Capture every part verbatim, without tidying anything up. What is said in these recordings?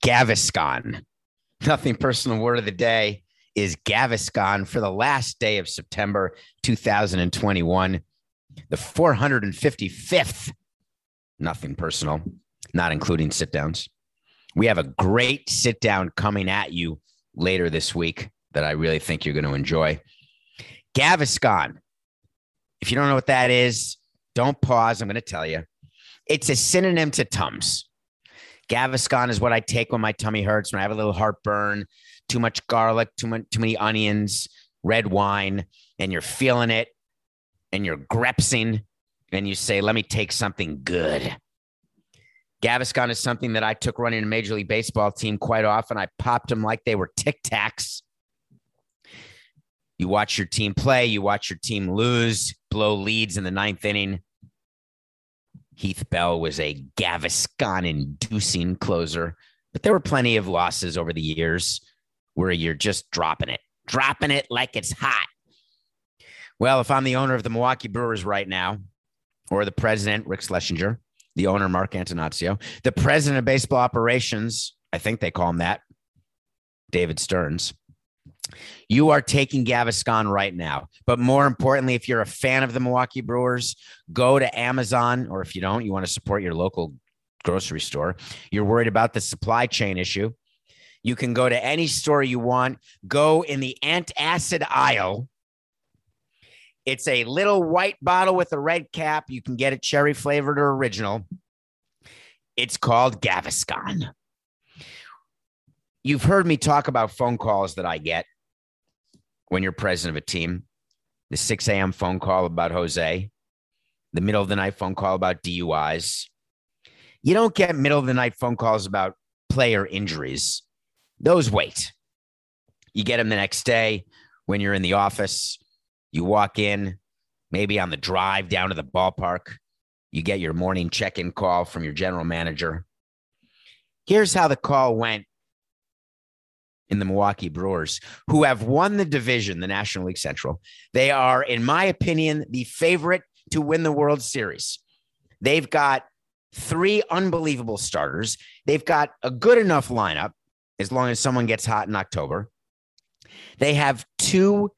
Gaviscon. Nothing personal word of the day is Gaviscon for the last day of September two thousand twenty-one, the four hundred fifty-fifth. Nothing personal, not including sit downs. We have a great sit down coming at you later this week that I really think you're going to enjoy. Gaviscon. If you don't know what that is, don't pause. I'm going to tell you. It's a synonym to Tums. Gaviscon is what I take when my tummy hurts, when I have a little heartburn, too much garlic, too much, too many onions, red wine, and you're feeling it, and you're grepsing, and you say, let me take something good. Gaviscon is something that I took running a Major League Baseball team quite often. I popped them like they were Tic Tacs. You watch your team play. You watch your team lose, blow leads in the ninth inning. Heath Bell was a Gaviscon-inducing closer, but there were plenty of losses over the years where you're just dropping it, dropping it like it's hot. Well, if I'm the owner of the Milwaukee Brewers right now, or the president, Rick Schlesinger, the owner, Mark Antonaccio, the president of baseball operations, I think they call him that, David Stearns, you are taking Gaviscon right now. But more importantly, if you're a fan of the Milwaukee Brewers, go to Amazon, or if you don't, you want to support your local grocery store. You're worried about the supply chain issue. You can go to any store you want. Go in the antacid aisle. It's a little white bottle with a red cap. You can get it cherry flavored or original. It's called Gaviscon. You've heard me talk about phone calls that I get when you're president of a team. The six a.m. phone call about Jose, the middle of the night phone call about D U Is. You don't get middle of the night phone calls about player injuries. Those wait. You get them the next day when you're in the office. You walk in, maybe on the drive down to the ballpark. You get your morning check-in call from your general manager. Here's how the call went in the Milwaukee Brewers, who have won the division, the National League Central. They are, in my opinion, the favorite to win the World Series. They've got three unbelievable starters. They've got a good enough lineup, as long as someone gets hot in October. They have two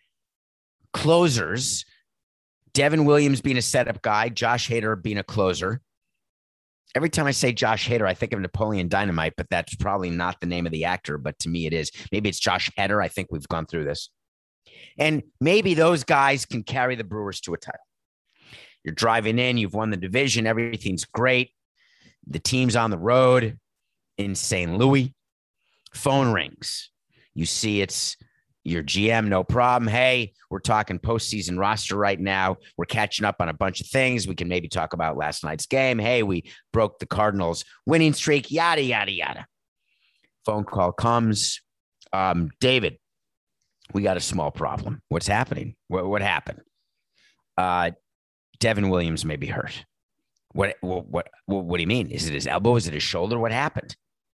closers, Devin Williams being a setup guy, Josh Hader being a closer. Every time I say Josh Hader, I think of Napoleon Dynamite, but that's probably not the name of the actor, but to me it is. Maybe it's Josh Hader. I think we've gone through this. And maybe those guys can carry the Brewers to a title. You're driving in, you've won the division, everything's great. The team's on the road in Saint Louis. Phone rings. You see it's your G M, no problem. Hey, we're talking postseason roster right now. We're catching up on a bunch of things. We can maybe talk about last night's game. Hey, we broke the Cardinals' winning streak, yada, yada, yada. Phone call comes. Um, David, we got a small problem. What's happening? What, what happened? Uh, Devin Williams may be hurt. What, what, what, what do you mean? Is it his elbow? Is it his shoulder? What happened?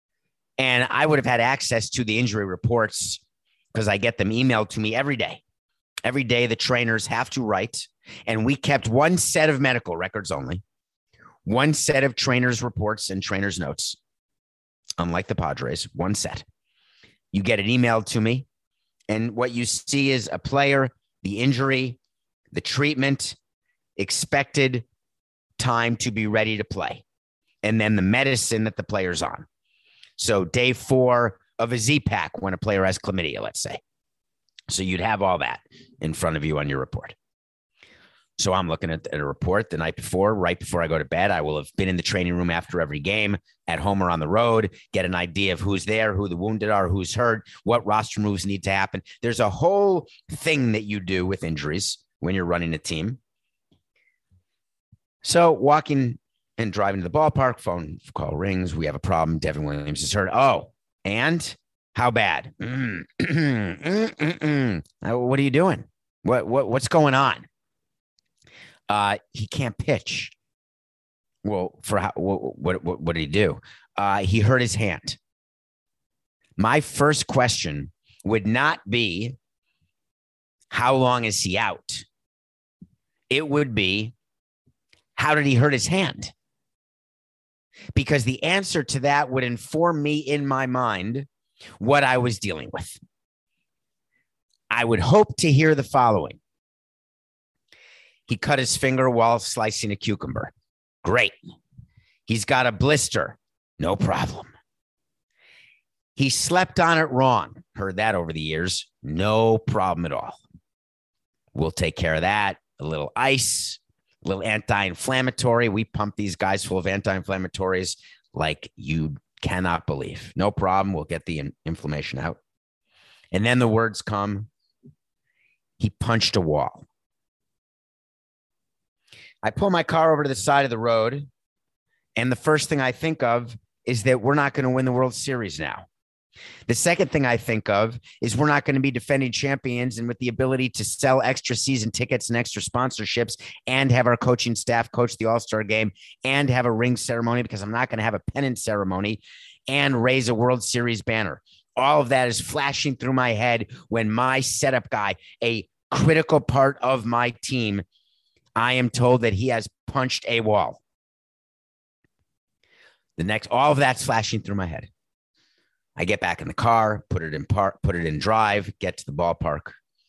And I would have had access to the injury reports because I get them emailed to me every day. Every day the trainers have to write, and we kept one set of medical records only, one set of trainers' reports and trainers' notes, unlike the Padres, one set. You get it emailed to me, and what you see is a player, the injury, the treatment, expected time to be ready to play, and then the medicine that the player's on. So day four of a Z-Pack when a player has chlamydia, let's say. So you'd have all that in front of you on your report. So I'm looking at a report the night before, right before I go to bed. I will have been in the training room after every game, at home or on the road, get an idea of who's there, who the wounded are, who's hurt, what roster moves need to happen. There's a whole thing that you do with injuries when you're running a team. So walking and driving to the ballpark, phone call rings. We have a problem. Devin Williams is hurt. Oh, and how bad? Mm, mm, mm, mm, mm. What are you doing? What what what's going on? Uh, he can't pitch. Well, for how? What what what, what did he do? Uh, he hurt his hand. My first question would not be, how long is he out? It would be, how did he hurt his hand? because the answer to that would inform me in my mind what I was dealing with. I would hope to hear the following. He cut his finger while slicing a cucumber. Great. He's got a blister. No problem. He slept on it wrong. Heard that over the years. No problem at all. We'll take care of that. A little ice, a little anti-inflammatory. We pump these guys full of anti-inflammatories like you cannot believe. No problem. We'll get the in- inflammation out. And then the words come. He punched a wall. I pull my car over to the side of the road, and the first thing I think of is that we're not going to win the World Series now. The second thing I think of is we're not going to be defending champions and with the ability to sell extra season tickets and extra sponsorships and have our coaching staff coach the All-Star game and have a ring ceremony because I'm not going to have a pennant ceremony and raise a World Series banner. All of that is flashing through my head when my setup guy, a critical part of my team, I am told that he has punched a wall. The next, all of that's flashing through my head. I get back in the car, put it in park, put it in drive, get to the ballpark,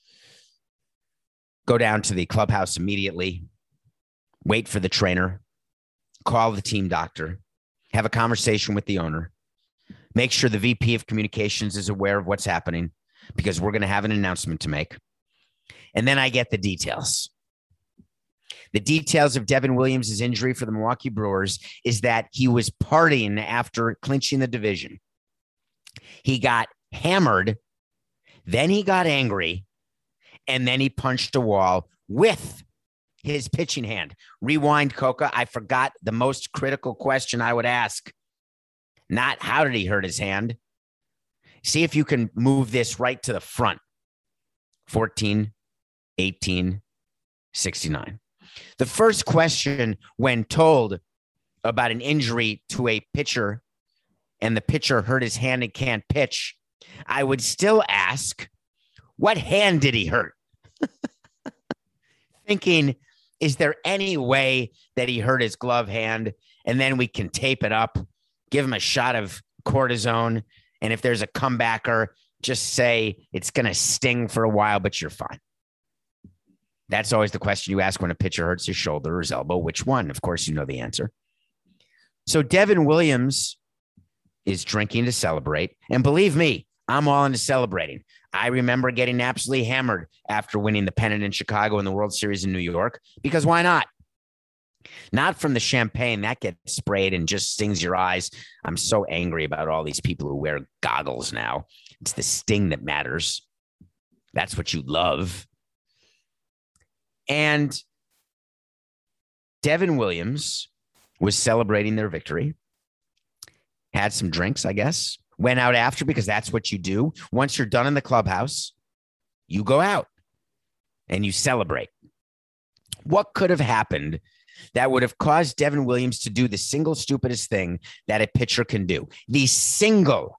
go down to the clubhouse immediately, wait for the trainer, call the team doctor, have a conversation with the owner, make sure the V P of communications is aware of what's happening because we're going to have an announcement to make. And then I get the details. The details of Devin Williams' injury for the Milwaukee Brewers is that he was partying after clinching the division. He got hammered, then he got angry, and then he punched a wall with his pitching hand. Rewind, Coca. I forgot the most critical question I would ask. Not how did he hurt his hand? See if you can move this right to the front. fourteen, eighteen, sixty-nine. The first question when told about an injury to a pitcher and the pitcher hurt his hand and can't pitch, I would still ask, what hand did he hurt? Thinking, is there any way that he hurt his glove hand and then we can tape it up, give him a shot of cortisone, and if there's a comebacker, just say it's going to sting for a while, but you're fine. That's always the question you ask when a pitcher hurts his shoulder or his elbow. Which one? Of course, you know the answer. So Devin Williams is drinking to celebrate. And believe me, I'm all into celebrating. I remember getting absolutely hammered after winning the pennant in Chicago and the World Series in New York, because why not? Not from the champagne that gets sprayed and just stings your eyes. I'm so angry about all these people who wear goggles now. It's the sting that matters. That's what you love. And Devin Williams was celebrating their victory, had some drinks, I guess, went out after because that's what you do. Once you're done in the clubhouse, you go out and you celebrate. What could have happened that would have caused Devin Williams to do the single stupidest thing that a pitcher can do? The single.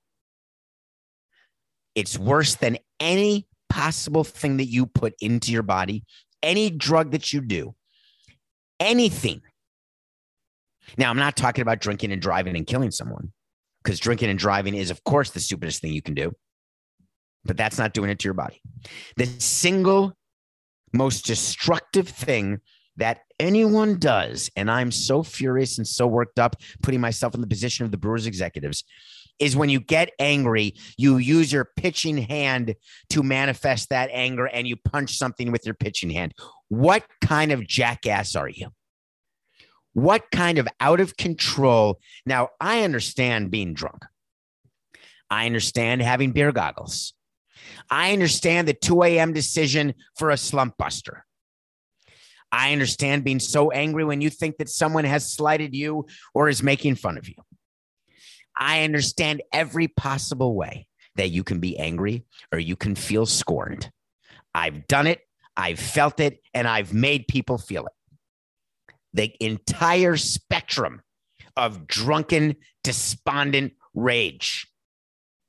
It's worse than any possible thing that you put into your body. Any drug that you do, anything. Now, I'm not talking about drinking and driving and killing someone, because drinking and driving is, of course, the stupidest thing you can do. But that's not doing it to your body. The single most destructive thing that anyone does, and I'm so furious and so worked up putting myself in the position of the Brewers executives, is when you get angry, you use your pitching hand to manifest that anger and you punch something with your pitching hand. What kind of jackass are you? What kind of out of control? Now, I understand being drunk. I understand having beer goggles. I understand the two a.m. decision for a slump buster. I understand being so angry when you think that someone has slighted you or is making fun of you. I understand every possible way that you can be angry or you can feel scorned. I've done it, I've felt it, and I've made people feel it. The entire spectrum of drunken, despondent rage.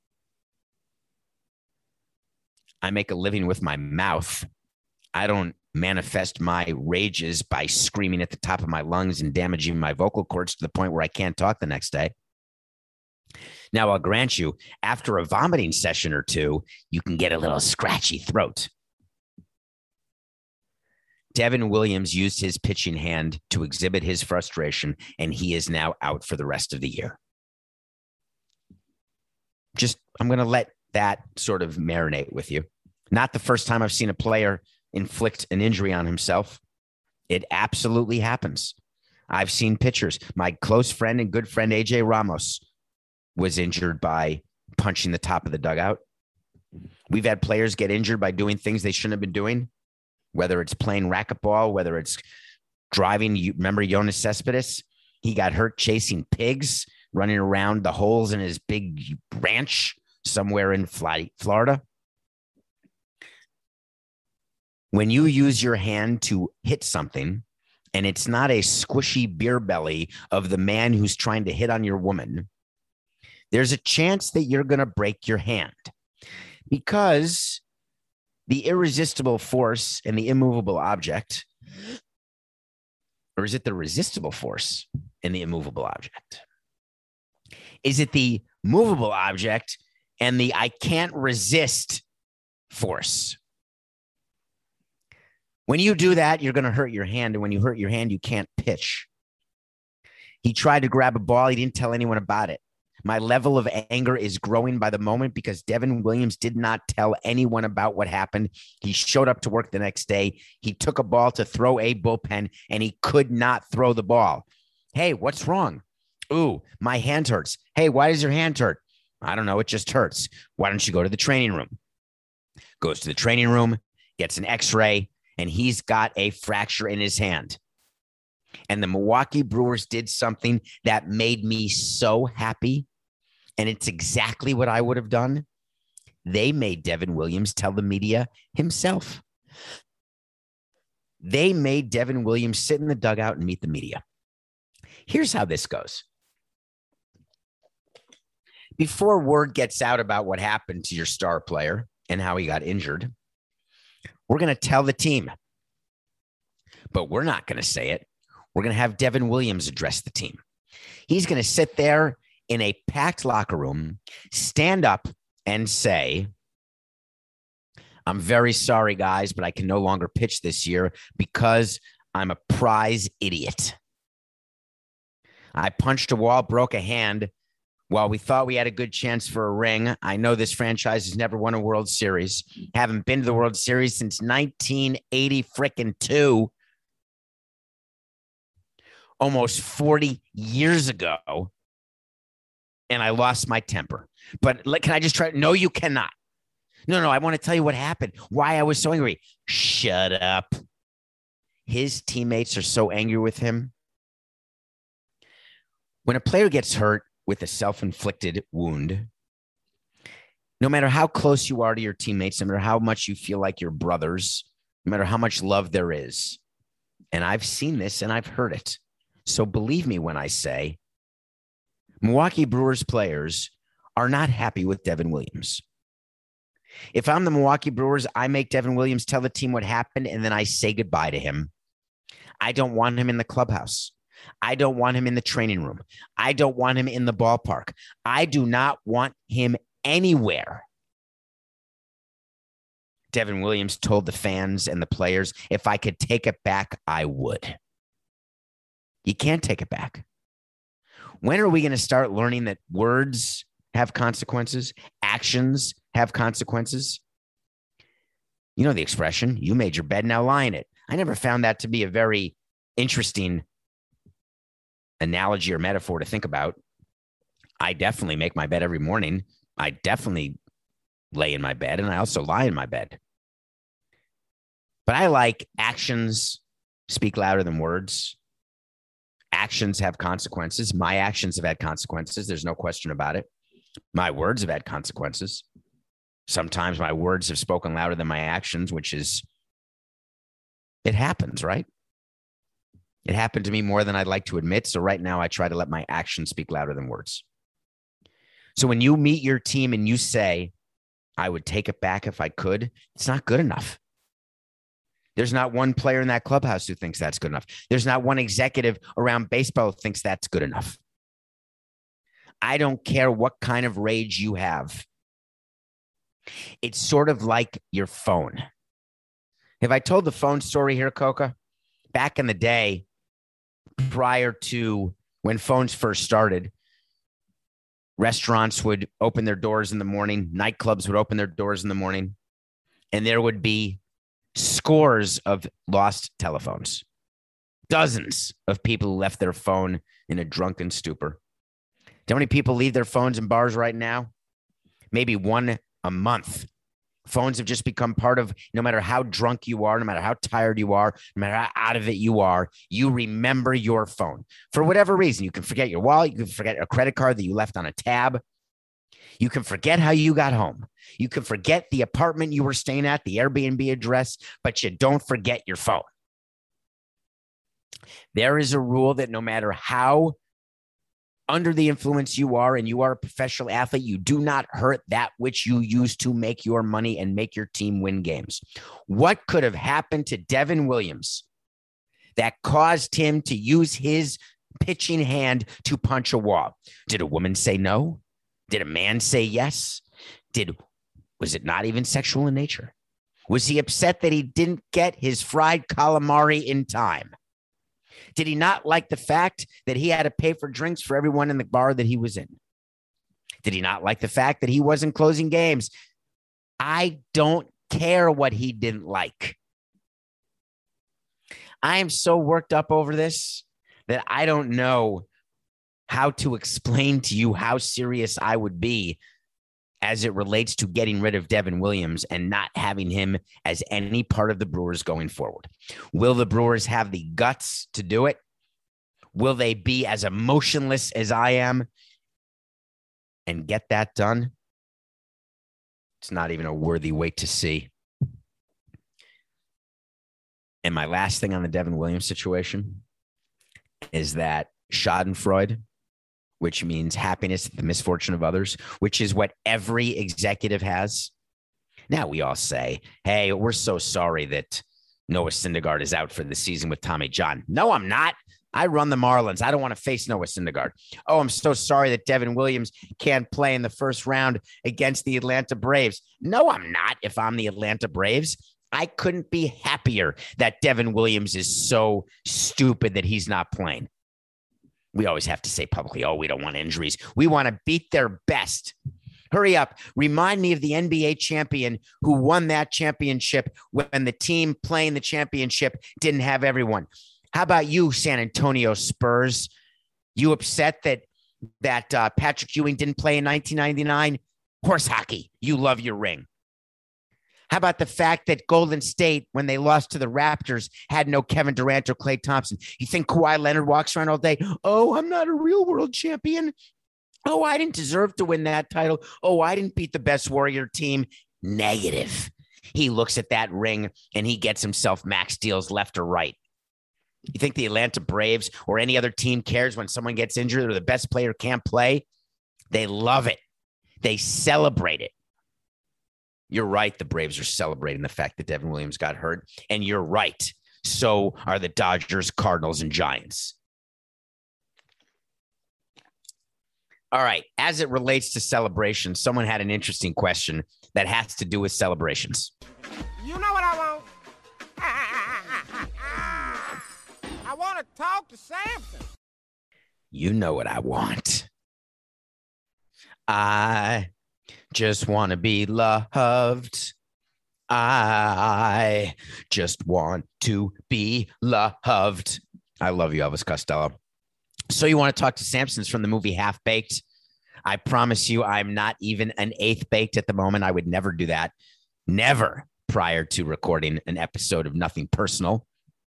I make a living with my mouth. I don't manifest my rages by screaming at the top of my lungs and damaging my vocal cords to the point where I can't talk the next day. Now, I'll grant you, after a vomiting session or two, you can get a little scratchy throat. Devin Williams used his pitching hand to exhibit his frustration, and he is now out for the rest of the year. Just, I'm going to let that sort of marinate with you. Not the first time I've seen a player inflict an injury on himself. It absolutely happens. I've seen pitchers. My close friend and good friend, A J Ramos, was injured by punching the top of the dugout. We've had players get injured by doing things they shouldn't have been doing, whether it's playing racquetball, whether it's driving. You remember Yoenis Cespedes? He got hurt chasing pigs, running around the holes in his big ranch somewhere in Florida. When you use your hand to hit something, and it's not a squishy beer belly of the man who's trying to hit on your woman, there's a chance that you're going to break your hand, because the irresistible force and the immovable object, or is it the resistible force and the immovable object? Is it the movable object and the I can't resist force? When you do that, you're going to hurt your hand. And when you hurt your hand, you can't pitch. He tried to grab a ball. He didn't tell anyone about it. My level of anger is growing by the moment because Devin Williams did not tell anyone about what happened. He showed up to work the next day. He took a ball to throw a bullpen, and he could not throw the ball. Hey, what's wrong? Ooh, my hand hurts. Hey, why does your hand hurt? I don't know. It just hurts. Why don't you go to the training room? Goes to the training room, gets an x-ray, and he's got a fracture in his hand. And the Milwaukee Brewers did something that made me so happy. And it's exactly what I would have done. They made Devin Williams tell the media himself. They made Devin Williams sit in the dugout and meet the media. Here's how this goes. Before word gets out about what happened to your star player and how he got injured, we're going to tell the team. But we're not going to say it. We're going to have Devin Williams address the team. He's going to sit there in a packed locker room, stand up and say, I'm very sorry, guys, but I can no longer pitch this year because I'm a prize idiot. I punched a wall, broke a hand. While we thought we had a good chance for a ring, I know this franchise has never won a World Series. Haven't been to the World Series since nineteen eighty frickin' two. Almost forty years ago. And I lost my temper. But can I just try? No, you cannot. No, no, I want to tell you what happened. Why I was so angry. Shut up. His teammates are so angry with him. When a player gets hurt with a self-inflicted wound, no matter how close you are to your teammates, no matter how much you feel like you're brothers, no matter how much love there is, and I've seen this and I've heard it. So believe me when I say Milwaukee Brewers players are not happy with Devin Williams. If I'm the Milwaukee Brewers, I make Devin Williams tell the team what happened, and then I say goodbye to him. I don't want him in the clubhouse. I don't want him in the training room. I don't want him in the ballpark. I do not want him anywhere. Devin Williams told the fans and the players, if I could take it back, I would. You can't take it back. When are we going to start learning that words have consequences? Actions have consequences? You know the expression, you made your bed, now lie in it. I never found that to be a very interesting analogy or metaphor to think about. I definitely make my bed every morning. I definitely lay in my bed, and I also lie in my bed. But I like actions speak louder than words. Actions have consequences. My actions have had consequences. There's no question about it. My words have had consequences. Sometimes my words have spoken louder than my actions, which is, it happens, right? It happened to me more than I'd like to admit. So right now I try to let my actions speak louder than words. So when you meet your team and you say, I would take it back if I could, it's not good enough. There's not one player in that clubhouse who thinks that's good enough. There's not one executive around baseball who thinks that's good enough. I don't care what kind of rage you have. It's sort of like your phone. Have I told the phone story here, Coca? Back in the day, prior to when phones first started, restaurants would open their doors in the morning. Nightclubs would open their doors in the morning. And there would be scores of lost telephones. Dozens of people who left their phone in a drunken stupor. Do you know how many people leave their phones in bars right now? Maybe one a month. Phones have just become part of, no matter how drunk you are, no matter how tired you are, no matter how out of it you are, you remember your phone. For whatever reason, you can forget your wallet, you can forget a credit card that you left on a tab. You can forget how you got home. You can forget the apartment you were staying at, the Airbnb address, but you don't forget your phone. There is a rule that no matter how under the influence you are, and you are a professional athlete, you do not hurt that which you use to make your money and make your team win games. What could have happened to Devin Williams that caused him to use his pitching hand to punch a wall? Did a woman say no? Did a man say yes? Did, was it not even sexual in nature? Was he upset that he didn't get his fried calamari in time? Did he not like the fact that he had to pay for drinks for everyone in the bar that he was in? Did he not like the fact that he wasn't closing games? I don't care what he didn't like. I am so worked up over this that I don't know how to explain to you how serious I would be as it relates to getting rid of Devin Williams and not having him as any part of the Brewers going forward. Will the Brewers have the guts to do it? Will they be as emotionless as I am and get that done? It's not even a worthy wait to see. And my last thing on the Devin Williams situation is that Schadenfreude, which means happiness at the misfortune of others, which is what every executive has. Now we all say, hey, we're so sorry that Noah Syndergaard is out for the season with Tommy John. No, I'm not. I run the Marlins. I don't want to face Noah Syndergaard. Oh, I'm so sorry that Devin Williams can't play in the first round against the Atlanta Braves. No, I'm not. If I'm the Atlanta Braves, I couldn't be happier that Devin Williams is so stupid that he's not playing. We always have to say publicly, oh, we don't want injuries. We want to beat their best. Hurry up. Remind me of the N B A champion who won that championship when the team playing the championship didn't have everyone. How about you, San Antonio Spurs? You upset that that uh, Patrick Ewing didn't play in nineteen ninety-nine? Horse hockey. You love your ring. How about the fact that Golden State, when they lost to the Raptors, had no Kevin Durant or Klay Thompson? You think Kawhi Leonard walks around all day? Oh, I'm not a real world champion. Oh, I didn't deserve to win that title. Oh, I didn't beat the best Warrior team. Negative. He looks at that ring and he gets himself max deals left or right. You think the Atlanta Braves or any other team cares when someone gets injured or the best player can't play? They love it. They celebrate it. You're right. The Braves are celebrating the fact that Devin Williams got hurt. And you're right. So are the Dodgers, Cardinals, and Giants. All right. As it relates to celebrations, someone had an interesting question that has to do with celebrations. You know what I want? I want to talk to Samson. You know what I want. I just want to be loved. I just want to be loved. I love you, Elvis Costello. So you want to talk to Samson's from the movie Half Baked? I promise you I'm not even an eighth baked at the moment. I would never do that. Never prior to recording an episode of Nothing Personal.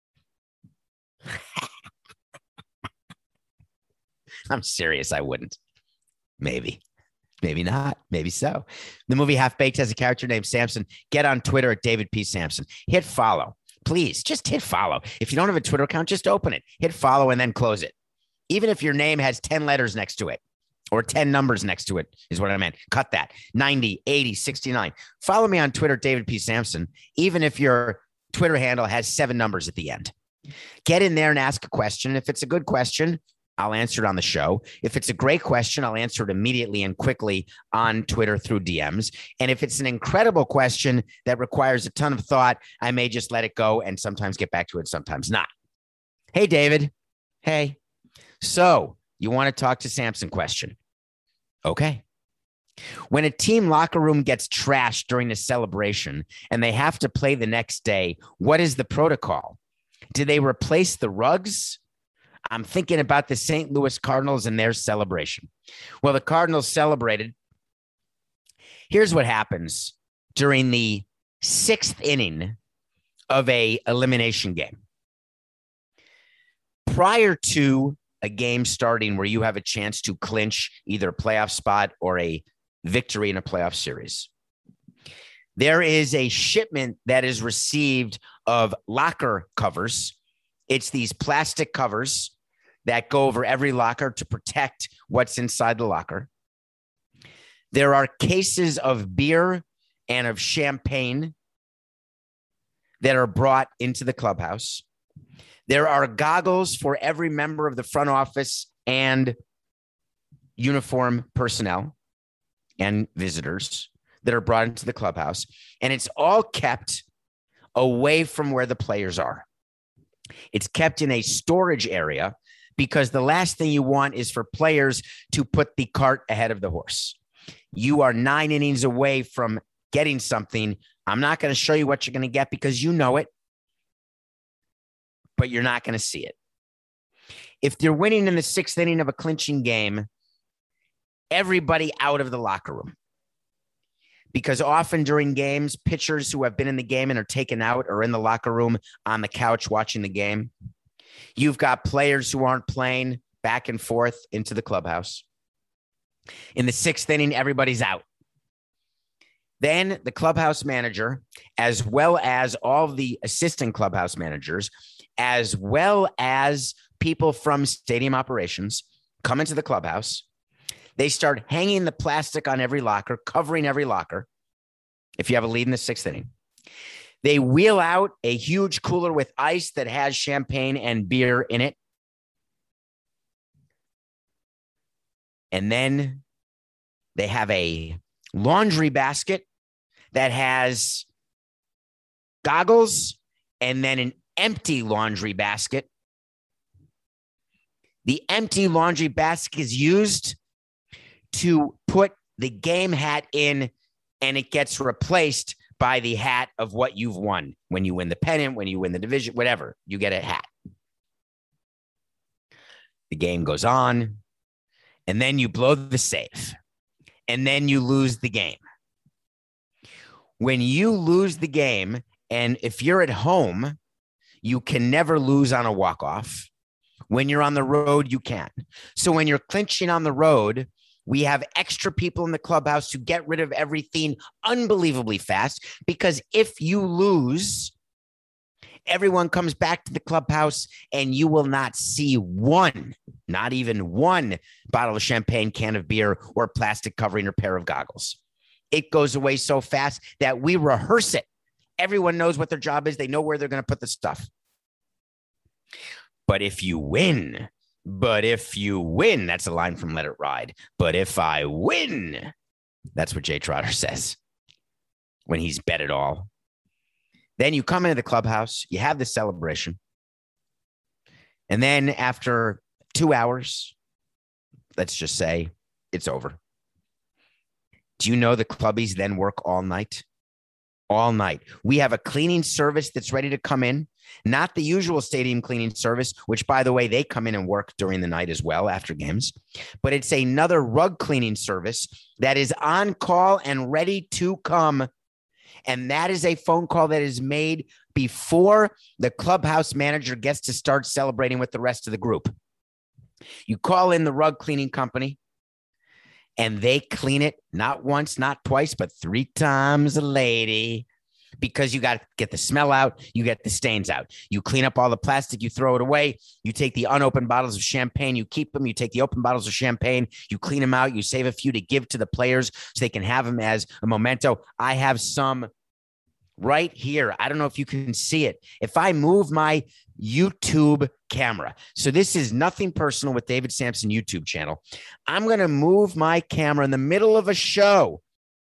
I'm serious. I wouldn't. Maybe. Maybe not. Maybe so. The movie Half Baked has a character named Samson. Get on Twitter at David P. Samson. Hit follow. Please, just hit follow. If you don't have a Twitter account, just open it. Hit follow and then close it. Even if your name has ten letters next to it or ten numbers next to it is what I meant. Cut that. ninety, eighty, sixty-nine. Follow me on Twitter, David P. Samson. Even if your Twitter handle has seven numbers at the end. Get in there and ask a question. If it's a good question, I'll answer it on the show. If it's a great question, I'll answer it immediately and quickly on Twitter through D Ms. And if it's an incredible question that requires a ton of thought, I may just let it go and sometimes get back to it, sometimes not. Hey, David. Hey. So you want to talk to Samson question? Okay. When a team locker room gets trashed during the celebration and they have to play the next day, what is the protocol? Do they replace the rugs? I'm thinking about the Saint Louis Cardinals and their celebration. Well, the Cardinals celebrated. Here's what happens during the sixth inning of a elimination game. Prior to a game starting where you have a chance to clinch either a playoff spot or a victory in a playoff series, there is a shipment that is received of locker covers. It's these plastic covers that go over every locker to protect what's inside the locker. There are cases of beer and of champagne that are brought into the clubhouse. There are goggles for every member of the front office and uniform personnel and visitors that are brought into the clubhouse. And it's all kept away from where the players are. It's kept in a storage area because the last thing you want is for players to put the cart ahead of the horse. You are nine innings away from getting something. I'm not going to show you what you're going to get because you know it, but you're not going to see it. If they're winning in the sixth inning of a clinching game, everybody out of the locker room. Because often during games, pitchers who have been in the game and are taken out are in the locker room on the couch watching the game. You've got players who aren't playing back and forth into the clubhouse. In the sixth inning, everybody's out. Then the clubhouse manager, as well as all the assistant clubhouse managers, as well as people from stadium operations, come into the clubhouse. They start hanging the plastic on every locker, covering every locker. If you have a lead in the sixth inning, they wheel out a huge cooler with ice that has champagne and beer in it. And then they have a laundry basket that has goggles and then an empty laundry basket. The empty laundry basket is used to put the game hat in, and it gets replaced by the hat of what you've won. When you win the pennant, when you win the division, whatever, you get a hat. The game goes on, and then you blow the save, and then you lose the game. When you lose the game, and if you're at home, you can never lose on a walk-off. When you're on the road, you can. So when you're clinching on the road, we have extra people in the clubhouse to get rid of everything unbelievably fast, because if you lose, everyone comes back to the clubhouse and you will not see one, not even one bottle of champagne, can of beer, or plastic covering or pair of goggles. It goes away so fast that we rehearse it. Everyone knows what their job is. They know where they're going to put the stuff. But if you win, But if you win, that's a line from Let It Ride. But if I win, that's what Jay Trotter says when he's bet it all. Then you come into the clubhouse, you have the celebration. And then after two hours, let's just say it's over. Do you know the clubbies then work all night? All night. We have a cleaning service that's ready to come in. Not the usual stadium cleaning service, which, by the way, they come in and work during the night as well after games. But it's another rug cleaning service that is on call and ready to come. And that is a phone call that is made before the clubhouse manager gets to start celebrating with the rest of the group. You call in the rug cleaning company, and they clean it not once, not twice, but three times a lady. Because you got to get the smell out, you get the stains out. You clean up all the plastic, you throw it away. You take the unopened bottles of champagne, you keep them. You take the open bottles of champagne, you clean them out. You save a few to give to the players so they can have them as a memento. I have some right here. I don't know if you can see it. If I move my YouTube camera, so this is Nothing Personal with David Samson YouTube channel. I'm going to move my camera in the middle of a show.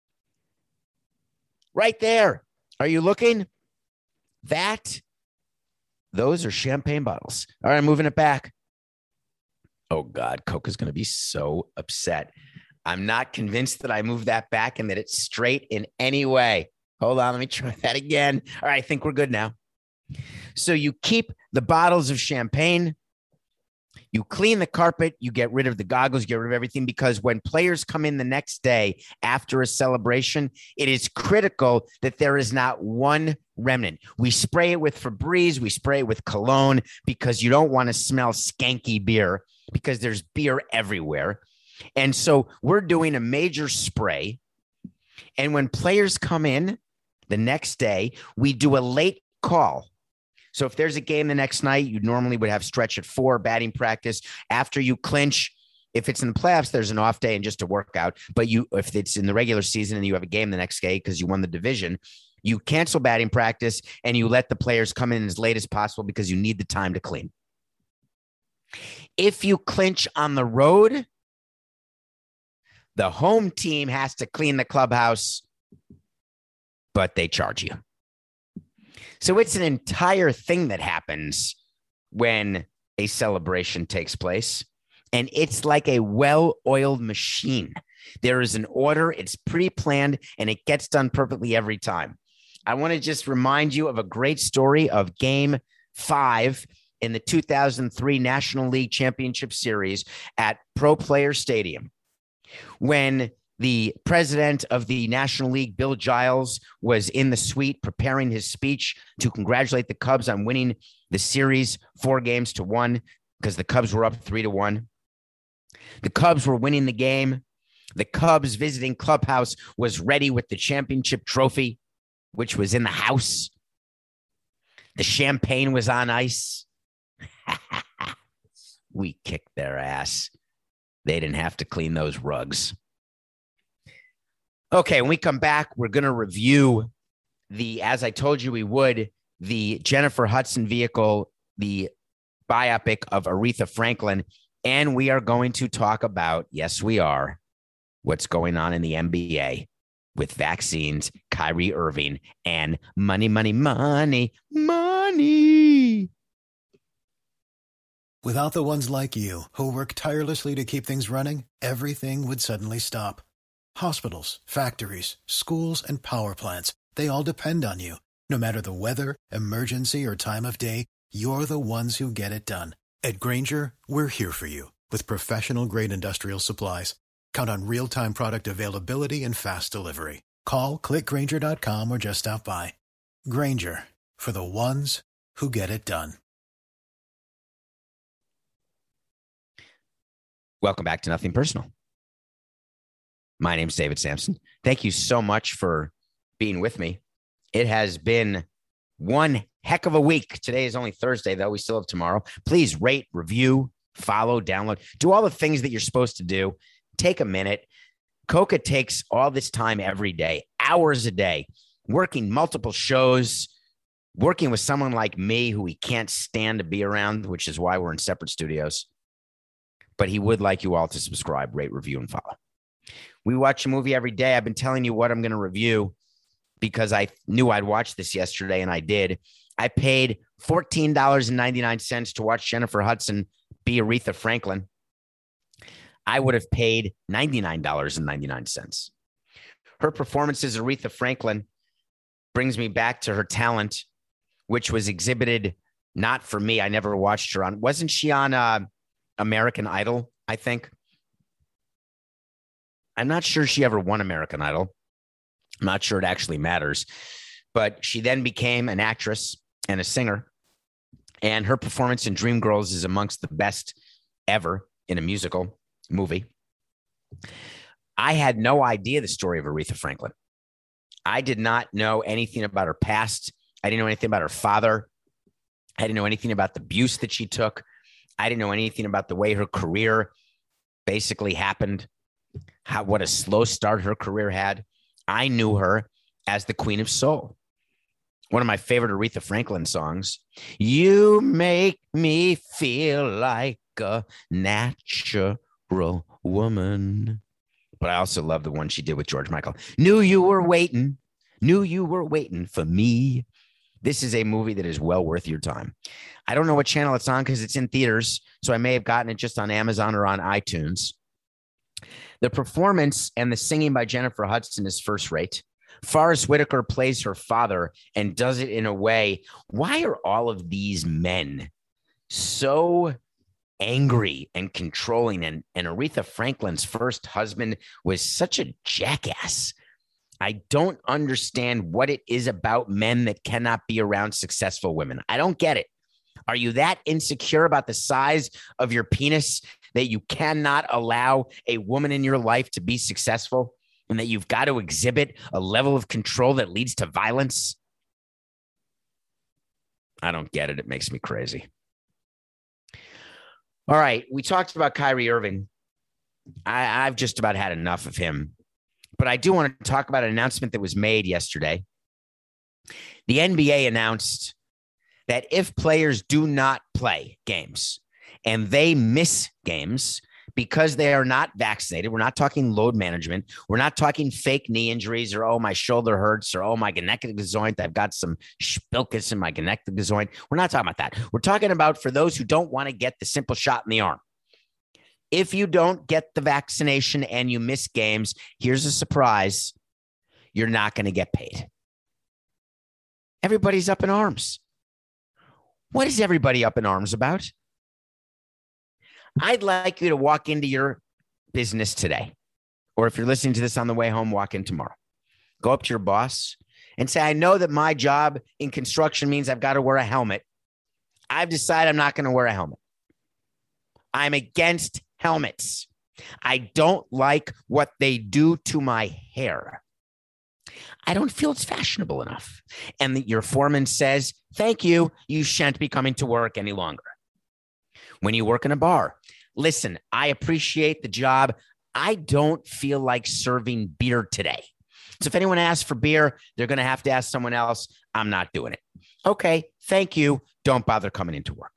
Right there. Are you looking? That, those are champagne bottles. All right, I'm moving it back. Oh, God, Coca's going to be so upset. I'm not convinced that I moved that back and that it's straight in any way. Hold on, let me try that again. All right, I think we're good now. So you keep the bottles of champagne, you clean the carpet, you get rid of the goggles, you get rid of everything, because when players come in the next day after a celebration, it is critical that there is not one remnant. We spray it with Febreze, we spray it with cologne, because you don't want to smell skanky beer, because there's beer everywhere. And so we're doing a major spray. And when players come in the next day, we do a late call. So if there's a game the next night, you normally would have stretch at four, batting practice. After you clinch, if it's in the playoffs, there's an off day and just a workout. But you, if it's in the regular season and you have a game the next day because you won the division, you cancel batting practice and you let the players come in as late as possible because you need the time to clean. If you clinch on the road, the home team has to clean the clubhouse, but they charge you. So it's an entire thing that happens when a celebration takes place. And it's like a well-oiled machine. There is an order, it's pre-planned, and it gets done perfectly every time. I want to just remind you of a great story of Game five in the two thousand three National League Championship Series at Pro Player Stadium, when the president of the National League, Bill Giles, was in the suite preparing his speech to congratulate the Cubs on winning the series four games to one, because the Cubs were up three to one. The Cubs were winning the game. The Cubs visiting clubhouse was ready with the championship trophy, which was in the house. The champagne was on ice. We kicked their ass. They didn't have to clean those rugs. Okay, when we come back, we're going to review the, as I told you we would, the Jennifer Hudson vehicle, the biopic of Aretha Franklin, and we are going to talk about, yes, we are, what's going on in the N B A with vaccines, Kyrie Irving, and money, money, money, money. Without the ones like you, who work tirelessly to keep things running, everything would suddenly stop. Hospitals, factories, schools, and power plants, they all depend on you. No matter the weather, emergency, or time of day, you're the ones who get it done. At Grainger, we're here for you with professional-grade industrial supplies. Count on real-time product availability and fast delivery. Call, click Grainger dot com, or just stop by. Grainger, for the ones who get it done. Welcome back to Nothing Personal. My name's David Samson. Thank you so much for being with me. It has been one heck of a week. Today is only Thursday, though. We still have tomorrow. Please rate, review, follow, download. Do all the things that you're supposed to do. Take a minute. Coca takes all this time every day, hours a day, working multiple shows, working with someone like me who he can't stand to be around, which is why we're in separate studios. But he would like you all to subscribe, rate, review, and follow. We watch a movie every day. I've been telling you what I'm going to review because I knew I'd watch this yesterday, and I did. I paid fourteen dollars and ninety-nine cents to watch Jennifer Hudson be Aretha Franklin. I would have paid ninety-nine dollars and ninety-nine cents. Her performance as Aretha Franklin brings me back to her talent, which was exhibited not for me. I never watched her on. Wasn't she on uh, American Idol, I think? I'm not sure she ever won American Idol. I'm not sure it actually matters. But she then became an actress and a singer. And her performance in Dreamgirls is amongst the best ever in a musical movie. I had no idea the story of Aretha Franklin. I did not know anything about her past. I didn't know anything about her father. I didn't know anything about the abuse that she took. I didn't know anything about the way her career basically happened, how what a slow start her career had. I knew her as the Queen of Soul. One of my favorite Aretha Franklin songs. You make me feel like a natural woman. But I also love the one she did with George Michael. Knew you were waiting. Knew you were waiting for me. This is a movie that is well worth your time. I don't know what channel it's on because it's in theaters, so I may have gotten it just on Amazon or on iTunes. The performance and the singing by Jennifer Hudson is first rate. Forrest Whitaker plays her father and does it in a way. Why are all of these men so angry and controlling? And, and Aretha Franklin's first husband was such a jackass. I don't understand what it is about men that cannot be around successful women. I don't get it. Are you that insecure about the size of your penis that you cannot allow a woman in your life to be successful and that you've got to exhibit a level of control that leads to violence? I don't get it. It makes me crazy. All right. We talked about Kyrie Irving. I, I've just about had enough of him. But I do want to talk about an announcement that was made yesterday. The N B A announced that if players do not play games and they miss games because they are not vaccinated, we're not talking load management, we're not talking fake knee injuries or, oh, my shoulder hurts or, oh, my gonectic joint, I've got some spilkus in my gonectic joint. We're not talking about that. We're talking about for those who don't want to get the simple shot in the arm. If you don't get the vaccination and you miss games, here's a surprise. You're not going to get paid. Everybody's up in arms. What is everybody up in arms about? I'd like you to walk into your business today, or if you're listening to this on the way home, walk in tomorrow. Go up to your boss and say, I know that my job in construction means I've got to wear a helmet. I've decided I'm not going to wear a helmet. I'm against helmets. I don't like what they do to my hair. I don't feel it's fashionable enough. And the, your foreman says, thank you. You shan't be coming to work any longer. When you work in a bar, listen, I appreciate the job. I don't feel like serving beer today. So if anyone asks for beer, they're going to have to ask someone else. I'm not doing it. Okay, thank you. Don't bother coming into work.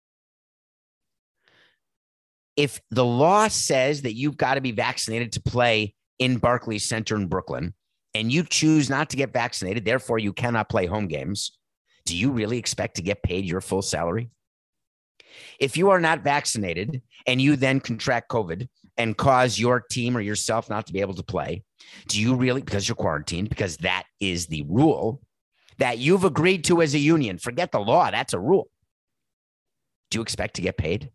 If the law says that you've got to be vaccinated to play in Barclays Center in Brooklyn, and you choose not to get vaccinated, therefore you cannot play home games, do you really expect to get paid your full salary? If you are not vaccinated and you then contract COVID and cause your team or yourself not to be able to play, do you really, because you're quarantined, because that is the rule that you've agreed to as a union, forget the law, that's a rule, do you expect to get paid?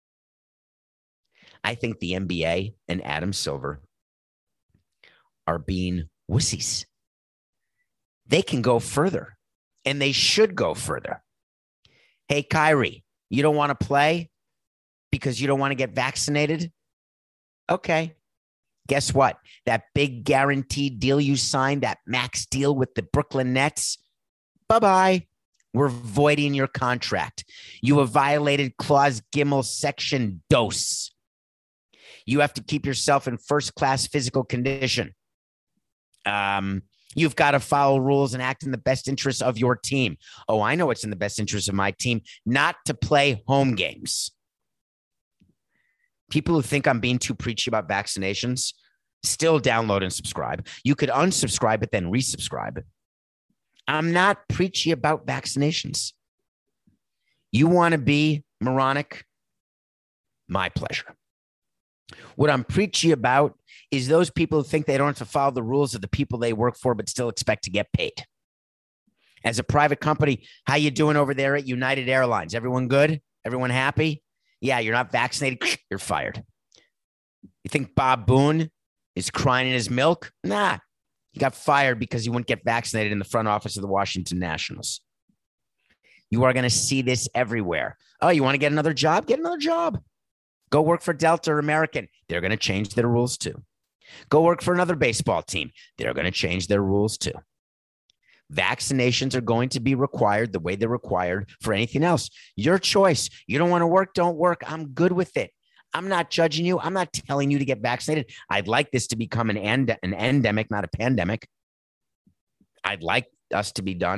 I think the N B A and Adam Silver are being wussies. They can go further, and they should go further. Hey, Kyrie, you don't want to play because you don't want to get vaccinated? Okay. Guess what? That big guaranteed deal you signed, that max deal with the Brooklyn Nets, bye-bye. We're voiding your contract. You have violated Clause Gimel Section Dos. You have to keep yourself in first-class physical condition. Um, you've got to follow rules and act in the best interest of your team. Oh, I know what's in the best interest of my team, not to play home games. People who think I'm being too preachy about vaccinations, still download and subscribe. You could unsubscribe, but then resubscribe. I'm not preachy about vaccinations. You want to be moronic? My pleasure. What I'm preachy about is those people who think they don't have to follow the rules of the people they work for, but still expect to get paid. As a private company, how you doing over there at United Airlines? Everyone good? Everyone happy? Yeah, you're not vaccinated. You're fired. You think Bob Boone is crying in his milk? Nah, he got fired because he wouldn't get vaccinated in the front office of the Washington Nationals. You are going to see this everywhere. Oh, you want to get another job? Get another job. Go work for Delta or American. They're going to change their rules too. Go work for another baseball team. They're going to change their rules too. Vaccinations are going to be required the way they're required for anything else. Your choice. You don't want to work, don't work. I'm good with it. I'm not judging you. I'm not telling you to get vaccinated. I'd like this to become an, end, an endemic, not a pandemic. I'd like us to be done.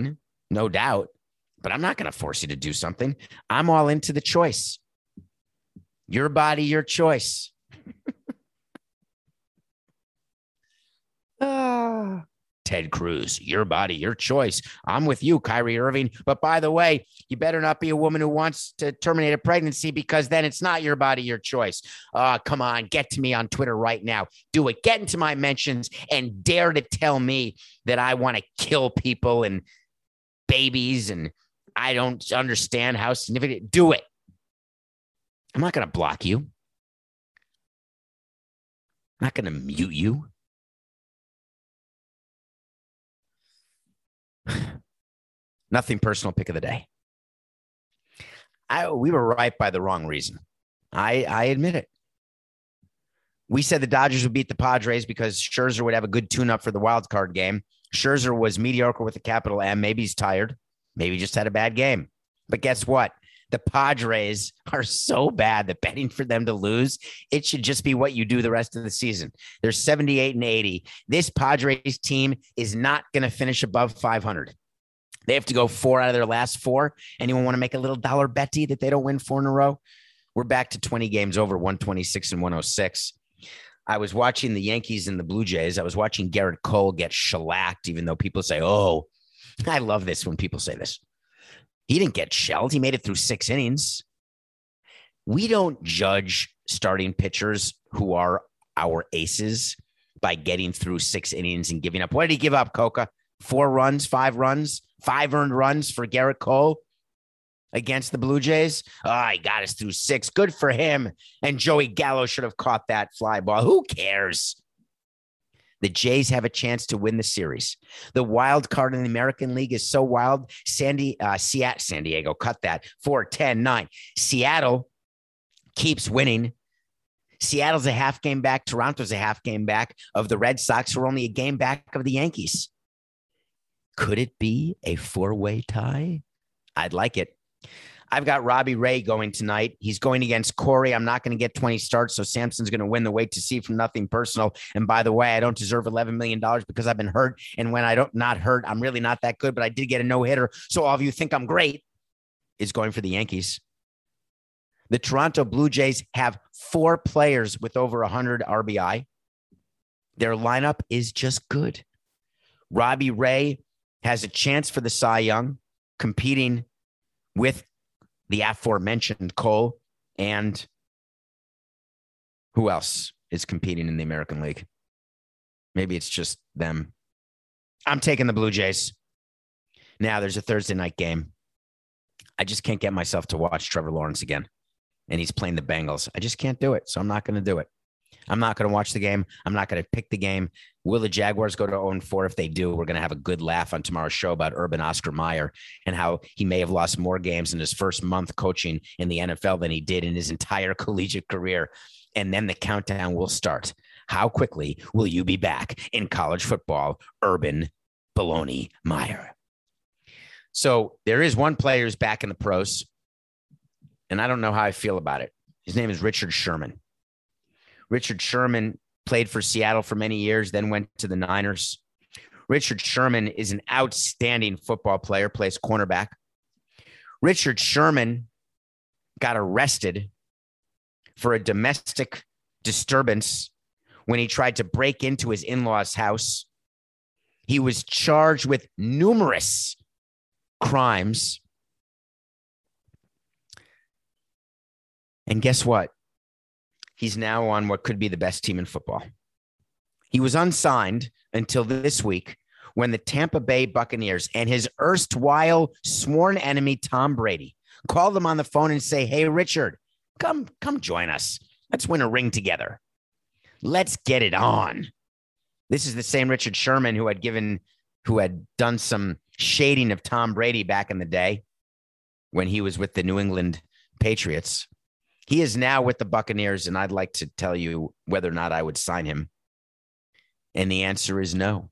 no doubt, but I'm not going to force you to do something. I'm all into the choice. Your body, your choice. ah. Ted Cruz, your body, your choice. I'm with you, Kyrie Irving. But by the way, you better not be a woman who wants to terminate a pregnancy, because then it's not your body, your choice. Uh, come on, get to me on Twitter right now. Do it. Get into my mentions and dare to tell me that I want to kill people and babies and I don't understand how significant. Do it. I'm not going to block you. I'm not going to mute you. Nothing personal. Pick of the day. I, we were right by the wrong reason. I, I admit it. We said the Dodgers would beat the Padres because Scherzer would have a good tune-up for the wild card game. Scherzer was mediocre with a capital M. Maybe he's tired. Maybe he just had a bad game. But guess what? The Padres are so bad that betting for them to lose, it should just be what you do the rest of the season. They're seventy-eight and eighty. This Padres team is not going to finish above five hundred. They have to go four out of their last four. Anyone want to make a little dollar betty that they don't win four in a row? We're back to twenty games over, one twenty-six and one oh six. I was watching the Yankees and the Blue Jays. I was watching Garrett Cole get shellacked, even though people say, oh, I love this when people say this. He didn't get shelled. He made it through six innings. We don't judge starting pitchers who are our aces by getting through six innings and giving up. What did he give up, Coca? Four runs, five runs, five earned runs for Garrett Cole against the Blue Jays. Oh, he got us through six. Good for him. And Joey Gallo should have caught that fly ball. Who cares? The Jays have a chance to win the series. The wild card in the American League is so wild. Sandy, uh, Seattle, San Diego, cut that. four, ten, nine. Seattle keeps winning. Seattle's a half game back. Toronto's a half game back of the Red Sox, who are only a game back of the Yankees. Could it be a four-way tie? I'd like it. I've got Robbie Ray going tonight. He's going against Corey. I'm not going to get twenty starts, so Samson's going to win the wait to see from nothing personal. And by the way, I don't deserve eleven million dollars because I've been hurt. And when I don't not hurt, I'm really not that good, but I did get a no-hitter. So all of you think I'm great is going for the Yankees. The Toronto Blue Jays have four players with over one hundred R B I. Their lineup is just good. Robbie Ray has a chance for the Cy Young, competing with the aforementioned Cole, and who else is competing in the American League? Maybe it's just them. I'm taking the Blue Jays. Now there's a Thursday night game. I just can't get myself to watch Trevor Lawrence again. And he's playing the Bengals. I just can't do it. So I'm not going to do it. I'm not going to watch the game. I'm not going to pick the game. Will the Jaguars go to oh and four? If they do, we're going to have a good laugh on tomorrow's show about Urban Oscar Meyer and how he may have lost more games in his first month coaching in the N F L than he did in his entire collegiate career. And then the countdown will start. How quickly will you be back in college football, Urban Baloney Meyer? So there is one player who's back in the pros, and I don't know how I feel about it. His name is Richard Sherman. Richard Sherman played for Seattle for many years, then went to the Niners. Richard Sherman is an outstanding football player, plays cornerback. Richard Sherman got arrested for a domestic disturbance when he tried to break into his in-laws' house. He was charged with numerous crimes. And guess what? He's now on what could be the best team in football. He was unsigned until this week when the Tampa Bay Buccaneers and his erstwhile sworn enemy, Tom Brady, called him on the phone and say, hey, Richard, come, come join us. Let's win a ring together. Let's get it on. This is the same Richard Sherman who had given, who had done some shading of Tom Brady back in the day when he was with the New England Patriots. He is now with the Buccaneers, and I'd like to tell you whether or not I would sign him. And the answer is no.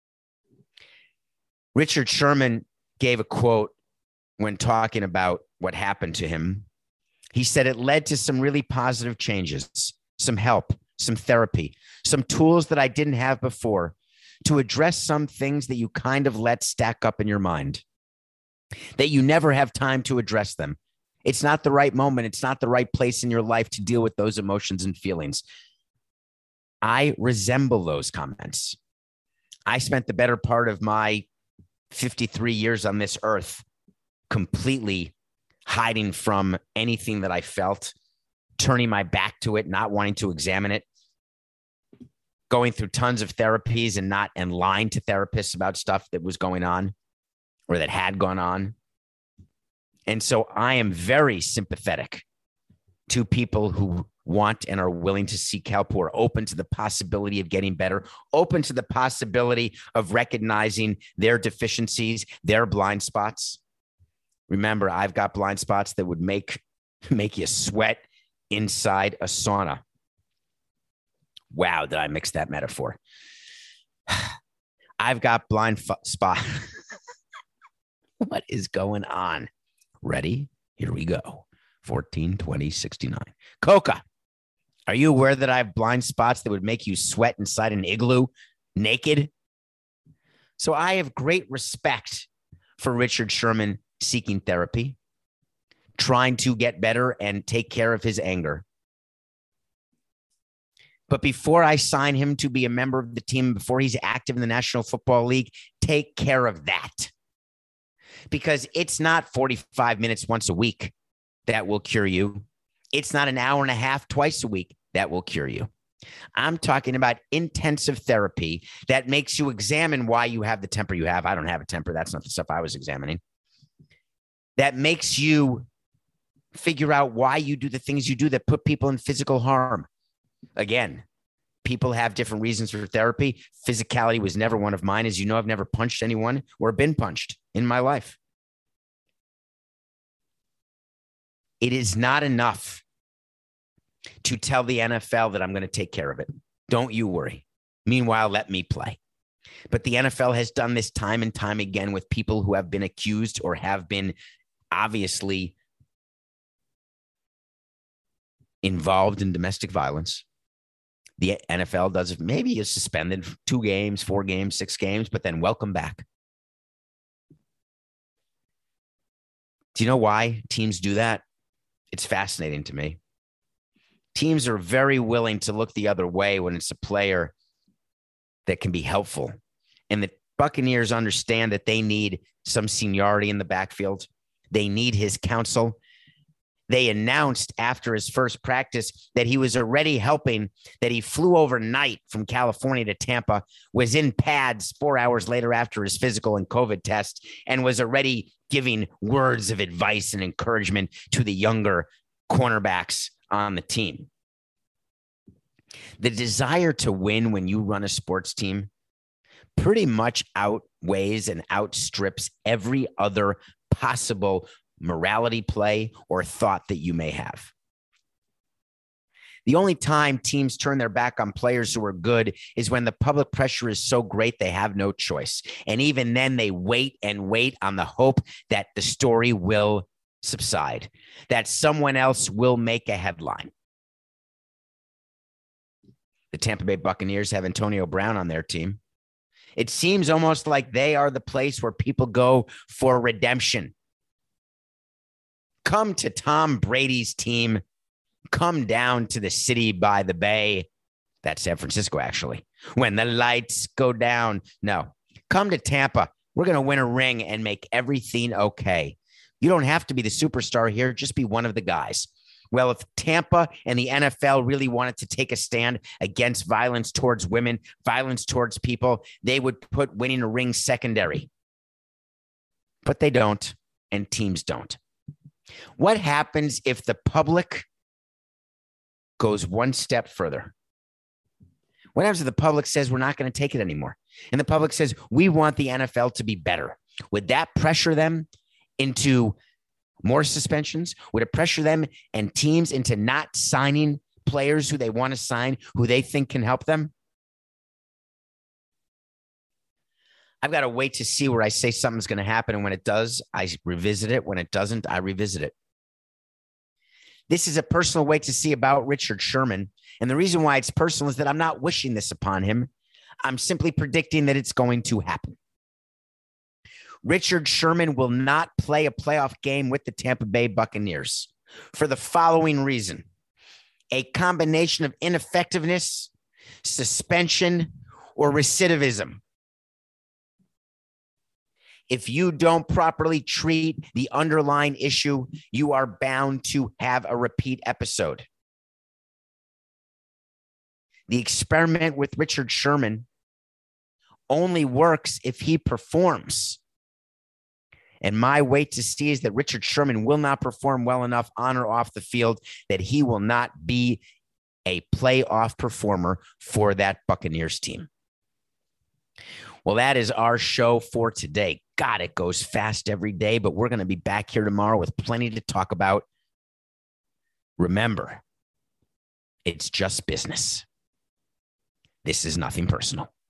Richard Sherman gave a quote when talking about what happened to him. He said it led to some really positive changes, some help, some therapy, some tools that I didn't have before to address some things that you kind of let stack up in your mind. that you never have time to address them. It's not the right moment. It's not the right place in your life to deal with those emotions and feelings. I resemble those comments. I spent the better part of my fifty-three years on this earth completely hiding from anything that I felt, turning my back to it, not wanting to examine it, going through tons of therapies and not and lying to therapists about stuff that was going on or that had gone on. And so I am very sympathetic to people who want and are willing to seek help, who are open to the possibility of getting better, open to the possibility of recognizing their deficiencies, their blind spots. Remember, I've got blind spots that would make, make you sweat inside a sauna. Wow, did I mix that metaphor? I've got blind f- spot. What is going on? Ready? Here we go. fourteen, twenty, sixty-nine. Coca, are you aware that I have blind spots that would make you sweat inside an igloo naked? So I have great respect for Richard Sherman seeking therapy, trying to get better and take care of his anger. But before I sign him to be a member of the team, before he's active in the National Football League, take care of that. Because it's not forty-five minutes once a week that will cure you. It's not an hour and a half twice a week that will cure you. I'm talking about intensive therapy that makes you examine why you have the temper you have. I don't have a temper. That's not the stuff I was examining. That makes you figure out why you do the things you do that put people in physical harm. Again, people have different reasons for therapy. Physicality was never one of mine. As you know, I've never punched anyone or been punched in my life. It is not enough to tell the N F L that I'm going to take care of it. Don't you worry. Meanwhile, let me play. But the N F L has done this time and time again with people who have been accused or have been obviously involved in domestic violence. The N F L does it. Maybe you suspended two games, four games, six games, but then welcome back. Do you know why teams do that? It's fascinating to me. Teams are very willing to look the other way when it's a player that can be helpful. And the Buccaneers understand that they need some seniority in the backfield. They need his counsel. They announced after his first practice that he was already helping, that he flew overnight from California to Tampa, was in pads four hours later after his physical and COVID test, and was already giving words of advice and encouragement to the younger cornerbacks on the team. The desire to win when you run a sports team pretty much outweighs and outstrips every other possible morality play or thought that you may have. The only time teams turn their back on players who are good is when the public pressure is so great they have no choice. And even then they wait and wait on the hope that the story will subside, that someone else will make a headline. The Tampa Bay Buccaneers have Antonio Brown on their team. It seems almost like they are the place where people go for redemption. Come to Tom Brady's team. Come down to the city by the bay. That's San Francisco, actually. When the lights go down. No, come to Tampa. We're going to win a ring and make everything okay. You don't have to be the superstar here. Just be one of the guys. Well, if Tampa and the N F L really wanted to take a stand against violence towards women, violence towards people, they would put winning a ring secondary. But they don't, and teams don't. What happens if the public goes one step further? What happens if the public says we're not going to take it anymore? And the public says we want the N F L to be better. Would that pressure them into more suspensions? Would it pressure them and teams into not signing players who they want to sign, who they think can help them? I've got to wait to see where I say something's going to happen. And when it does, I revisit it. When it doesn't, I revisit it. This is a personal way to see about Richard Sherman. And the reason why it's personal is that I'm not wishing this upon him. I'm simply predicting that it's going to happen. Richard Sherman will not play a playoff game with the Tampa Bay Buccaneers for the following reason: a combination of ineffectiveness, suspension, or recidivism. If you don't properly treat the underlying issue, you are bound to have a repeat episode. The experiment with Richard Sherman only works if he performs. And my wait to see is that Richard Sherman will not perform well enough on or off the field that he will not be a playoff performer for that Buccaneers team. Well, that is our show for today. God, it goes fast every day, but we're going to be back here tomorrow with plenty to talk about. Remember, it's just business. This is nothing personal.